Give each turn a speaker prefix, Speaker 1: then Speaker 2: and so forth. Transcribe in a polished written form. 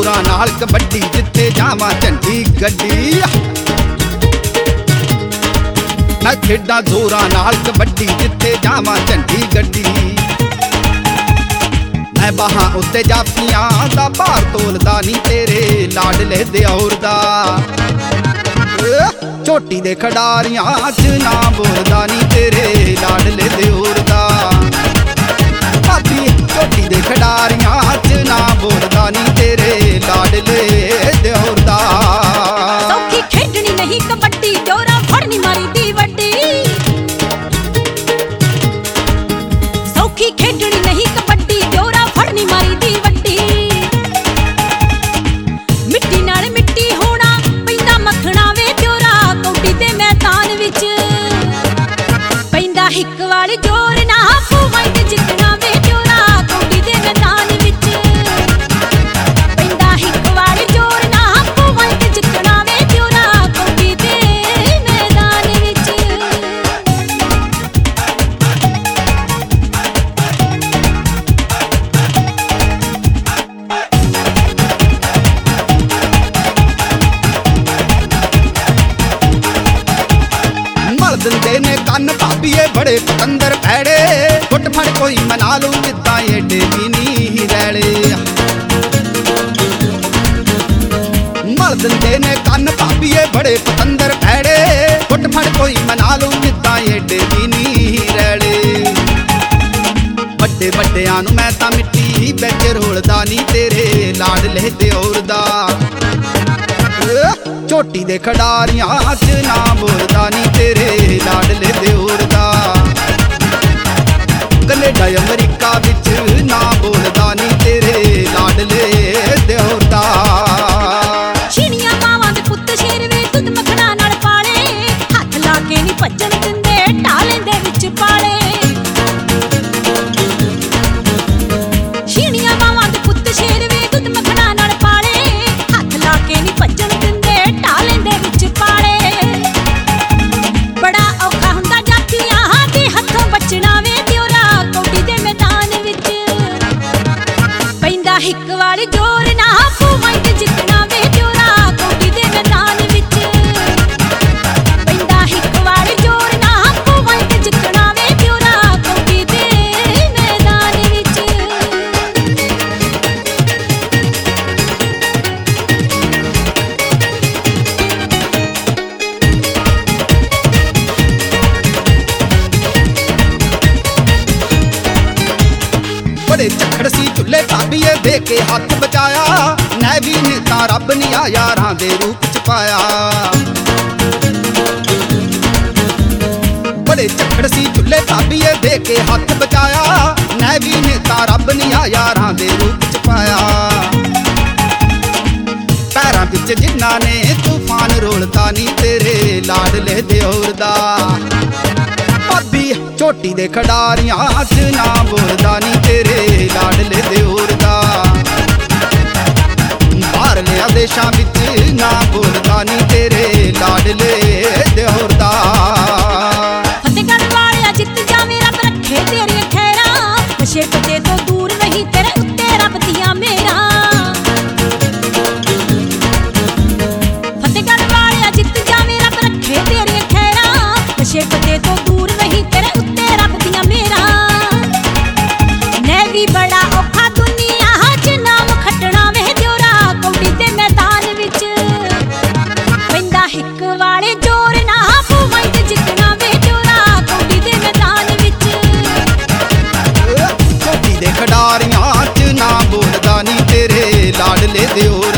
Speaker 1: ਜ਼ੋਰਾਂ ਨਾਲ ਕਬੱਡੀ ਜਿੱਥੇ ਜਾਵਾਂ ਝੰਡੀ ਗੱਡੀ। ਮੈਂ ਖੇਡਾਂ ਜ਼ੋਰਾਂ ਨਾਲ ਕਬੱਡੀ ਜਿੱਥੇ ਜਾਵਾਂ ਝੰਡੀ ਗੱਡੀ। ਮੈਂ ਬਾਹਾਂ ਉੱਤੇ ਜਾਪੀਆਂ ਦਾ ਭਾਰ ਤੋਲਦਾ ਨੀ ਤੇਰੇ ਲਾਡਲੇ ਦਿਓਰ ਦਾ। ਝੋਟੀ ਦੇ ਖਿਡਾਰੀਆਂ 'ਚ ਨਾ ਬੋਲਦਾ ਨੀ ਤੇਰੇ ਲਾਡਲੇ ਦਿਓਰ ਦਾ। ਭਾਬੀ ਝੋਟੀ ਦੇ ਖਿਡਾਰੀਆਂ 'ਚ ਨਾ ਬੋਲਦਾ ਨੀ ਤੇਰੇ ਲਾਡਲੇ ਦਿਓਰ ਦਾ।
Speaker 2: ਸੌਖੀ ਖੇਡਣੀ ਨਹੀਂ ਕਬੱਡੀ, ਜੋਰਾਂ ਫੜਨੀ ਮਾਰੀ ਦੀ ਵੱਡੀ। ਸੌਖੀ ਖੇਡਣੀ ਨਹੀਂ ਕਬੱਡੀ, ਜੋਰਾਂ ਫੜਨੀ ਮਾਰੀ ਦੀ ਵੱਡੀ। ਮਿੱਟੀ ਨਾਲ ਮਿੱਟੀ ਹੋਣਾ ਪੈਂਦਾ ਮੱਖਣਾ ਵੇ ਦਿਓਰਾ, ਕੌਡੀ ਦੇ ਮੈਦਾਨ ਵਿੱਚ ਪੈਂਦਾ ਹਿੱਕ ਵਾਲੀ ਜੋਰ ਨਾ ਪੂਵਾਂ ਤੇ ਜਿੱਤਣਾ ਵੇ ਦਿਓਰਾ, ਕੌਡੀ ਦੇ ਮੈਦਾਨ ਵਿੱਚ ਪੈਂਦਾ ਹਿੱਕ ਵਾਲੀ ਜੋਰ ਨਾ ਪੂਵਾਂ ਤੇ ਜਿੱਤਣਾ ਵੇ ਦਿਓਰਾ, ਕੌਡੀ ਦੇ ਮੈਦਾਨ ਵਿੱਚ।
Speaker 1: ਮਲ ਦਿੰਦੇ ਨੇ ਕੰਨ ਭਾਬੀਏ ਬੜੇ ਪਤੰਦਰ ਭੈੜੇ। ਫੁੱਟ ਫੜ ਕੋਈ ਮਨਾ ਲੂ ਜਿੱਦਾਂ ਏਡੇ ਵੀ ਨੀ ਰੈਲੇ। ਮਲ ਦਿੰਦੇ ਨੇ ਕੰਨ ਭਾਬੀਏ ਬੜੇ ਪਤੰਦਰ ਭੈੜੇ। ਫੁੱਟ ਫੜ ਕੋਈ ਮਨਾ ਲੂ ਜਿੱਦਾਂ ਏਡੇ ਵੀ ਨੀ ਰੈਲੇ। ਵੱਡੇ ਵੱਡਿਆਂ ਨੂੰ ਮੈਂ ਤਾਂ ਮਿੱਟੀ ਵਿੱਚ ਰੋਲਦਾ ਨੀ ਤੇਰੇ ਲਾਡਲੇ ਦਿਓਰ ਦਾ। ਝੋਟੀ ਦੇ ਖਿਡਾਰੀਆਂ 'ਚ ਨਾ ਬੋਲਦਾ ਨੀ ਤੇਰੇ ਲਾਡਲੇ ਦਿਓਰ ਦਾ। ਕੈਨੇਡਾ ਅਮਰੀਕਾ ਵਿੱਚ ਨਾ ਬੋਲਦਾ ਨੀ ਤੇਰੇ ਲਾਡਲੇ ਦਿਓਰ ਦਾ।
Speaker 2: ਛੀਣੀਆਂ ਮਾਵਾਂ ਦੇ ਪੁੱਤ ਸ਼ੇਰ ਵੇ ਦੁੱਧ ਮੱਖਣਾ ਨਾਲ ਪਾਲੇ। ਹੱਥ ਲਾ ਕੇ ਨੀ ਭੱਜਣ ਦਿੰਦੇ ਢਾਲੇ ਦੇ ਵਿੱਚ ਪਾਲੇ। ਛੀਣੀਆਂ ਮਾਵਾਂ ਦੇ ਪੁੱਤ ਸ਼ੇਰ ਵੇ ਦੁੱਧ ਮੱਖਣਾ ਨਾਲ ਪਾਲੇ। ਹੱਥ ਲਾ ਕੇ ਨੀ ਭੱਜਣ ਦਿੰਦੇ ਢਾਲੇ ਦੇ ਵਿੱਚ ਪਾਲੇ। ਬੜਾ ਔਖਾ ਹੁੰਦਾ ਜਾਤੀਆਂ ਦੇ ਹੱਥੋਂ ਬਚਣਾ ਵੇ ਦਿਓਰਾ, ਕੌਡੀ ਦੇ ਮੈਦਾਨ ਵਿੱਚ ਪੈਂਦਾ ਹਿੱਕ ਵਾਲੀ ਜੋਰ ਨਾ ਪੂਵਾਂ ਤੇ ਜਿੱਤਣਾ ਵੇ ਦਿਓਰਾ, ਕੌਡੀ ਦੇ ਮੈਦਾਨ ਵਿੱਚ ਪੈਂਦਾ ਹਿੱਕ ਵਾਲੀ ਜੋਰ ਨਾ ਪੂਵਾਂ ਤੇ ਜਿੱਤਣਾ ਵੇ ਦਿਓਰਾ, ਕੌਡੀ ਦੇ ਮੈਦਾਨ ਵਿੱਚ।
Speaker 1: ਬੜੇ ਝੱਖੜ ਸੀ ਚੁੱਲੇ ਭਾਬੀਏ ਦੇ ਕੇ ਹੱਥ ਬਚਾਇਆ। ਨੈਵੀ ਨੇ ਤਾਂ ਰੱਬ ਨੀ ਆ ਯਾਰਾਂ ਦੇ ਰੂਪ 'ਚ ਪਾਇਆ। ਬੜੇ ਝੱਖੜ ਸੀ ਚੁੱਲੇ ਭਾਬੀਏ ਦੇ ਕੇ ਹੱਥ ਬਚਾਇਆ। ਨੈਵੀ ਨੇ ਤਾਂ ਰੱਬ ਨੀ ਆ ਯਾਰਾਂ ਦੇ ਰੂਪ 'ਚ ਪਾਇਆ। ਪੈਰਾਂ ਵਿੱਚ ਜਿਨ੍ਹਾਂ ਨੇ ਤੂਫਾਨ ਰੋਲਦਾ ਨੀ ਤੇਰੇ ਲਾਡਲੇ ਦਿਓਰ ਦਾ। ਭਾਬੀ ਝੋਟੀ ਦੇ ਖਿਡਾਰੀਆਂ 'ਚ ਨਾ ਬੋਲਦਾ ਨੀ ਤੇਰੇ ਲਾਡਲੇ ਦਿਓਰ ਦਾ। ਬਾਹਰਲਿਆਂ ਦੇਸ਼ਾਂ ਵਿੱਚ ਨਾ ਬੋਲਦਾ ਨੀ ਤੇਰੇ ਲਾਡਲੇ ਦਿਓਰ ਦਾ।
Speaker 2: ਫਤਿਹਗੜ੍ਹ ਵਾਲਿਆ ਜਿੱਤ ਜਾਵੇਂ ਰੱਬ ਰੱਖੇ ਤੇਰੀਆਂ ਖੈਰਾਂ। ਨਸ਼ੇ ਪੱਤੇ ਤੋਂ ਦੂਰ ਨਹੀਂ ਤੇਰੇ ਉੱਤੇ ਰੱਬ ਦੀਆਂ ਮਿਹਰਾਂ। ਫਤਿਹਗੜ੍ਹ ਵਾਲਿਆ ਜਿੱਤ ਜਾਵੇਂ ਰੱਬ ਰੱਖੇ ਤੇਰੀਆਂ ਖੈਰਾਂ। ਨਸ਼ੇ ਪੱਤੇ ਤੋਂ ਦੂਰ ਨਹੀਂ ਤੇਰੇ ਉੱਤੇ ਰੱਬ ਦੀਆਂ ਮਿਹਰਾਂ। ਨੈਵੀ ਬੜਾ ਔਖਾ ਦੁਨੀਆ 'ਚ ਨਾਮ ਖੱਟਣਾ ਵੇ ਦਿਓਰਾ, ਕੌਡੀ ਦੇ ਮੈਦਾਨ ਵਿੱਚ ਪੈਂਦਾ ਹਿੱਕ ਵਾਲੇ ਜੋਰ ਨਾ ਪੂਵਾਂ ਤੇ ਜਿੱਤਣਾ ਵੇ ਦਿਓਰਾ, ਕੌਡੀ ਦੇ ਮੈਦਾਨ ਵਿੱਚ
Speaker 1: ਝੋਟੀ ਦੇ ਖਿਡਾਰੀਆਂ 'ਚ ਨਾ ਬੋਲਦਾ ਨੀ ਤੇਰੇ ਲਾਡਲੇ ਦਿਓਰ